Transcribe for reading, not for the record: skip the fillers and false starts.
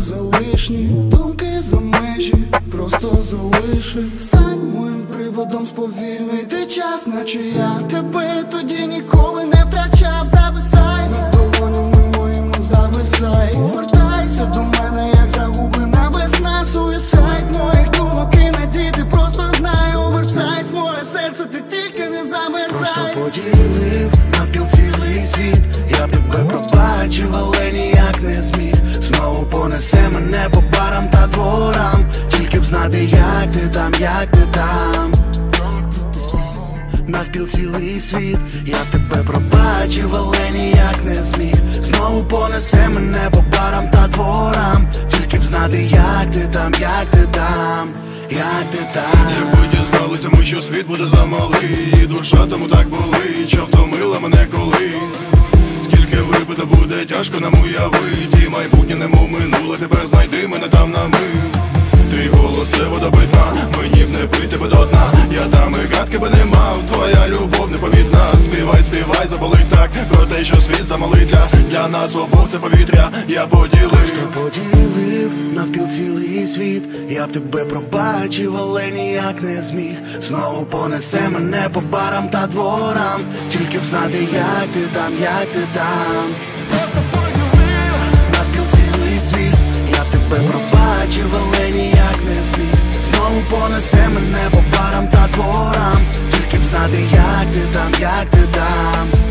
залишні думки за межі, просто залиши. Стань моїм приводом, сповільнити час, наче я тебе тоді ніколи не втрачав. Зависай над долонями моїми, зависай. Повертайся до мене, як загублена весна. Суїсайд моїх думок і надій, ти просто знай. Оверсайз, моє серце, ти тільки не замерзай. Просто поділив навпіл цілий світ. Я б тебе пробачив, але ніяк не зміг. Знову понесе мене по барам та дворам. Тільки б знати, як ти там, як ти там. Навпіл цілий світ. Я б тебе пробачив, але ніяк не зміг. Знову понесе мене по барам та дворам. Тільки б знати, як ти там, як ти там, як ти там. Якби дізналися ми, що світ буде замалий, і душа тому так болить, що втомила мене колись. Скільки випити буде тяжко нам уявить, і майбутнє немов минуле, тепер знайди мене там на мить. Твій голос це водопитна, мені б не пить тебе до дна. Я там і гадки би не мав, твоя любов непомітна. Співай, співай, заболить так, про те, що світ замалий для нас обох це повітря. Я поділив, просто поділив навпіл цілий світ. Я б тебе пробачив, але ніяк не зміг. Знову понесе мене по барам та дворам. Тільки б знати, як ти там, як ти там. Просто поділив навпіл цілий світ. Я б тебе пробачив, але ніяк не зміг. Знову понесе мене по барам та дворам. Тільки б знати, як ти там, як ти там.